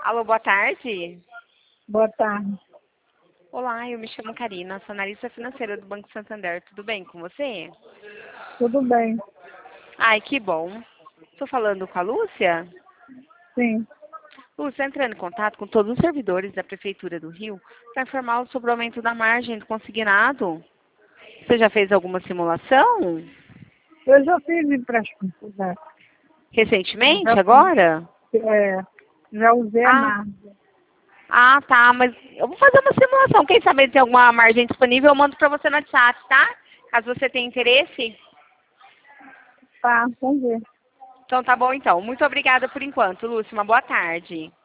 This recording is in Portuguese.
Alô, boa tarde. Boa tarde. Olá, eu me chamo Karina, sou analista financeira do Banco Santander. Tudo bem com você? Tudo bem? Ai, que bom. Estou falando com a Lúcia? Sim. Lúcia, entrando em contato com todos os servidores da Prefeitura do Rio para informá-los sobre o aumento da margem do consignado. Você já fez alguma simulação? Eu já fiz empréstimo. Né? Recentemente, Já, fiz, agora? já usei a Ah, margem. tá, mas eu vou fazer uma simulação. Quem sabe tem alguma margem disponível, eu mando para você no WhatsApp, tá? Caso você tenha interesse. Tá, vamos ver. Então tá bom então. Muito obrigada por enquanto, Lúcia. Uma boa tarde.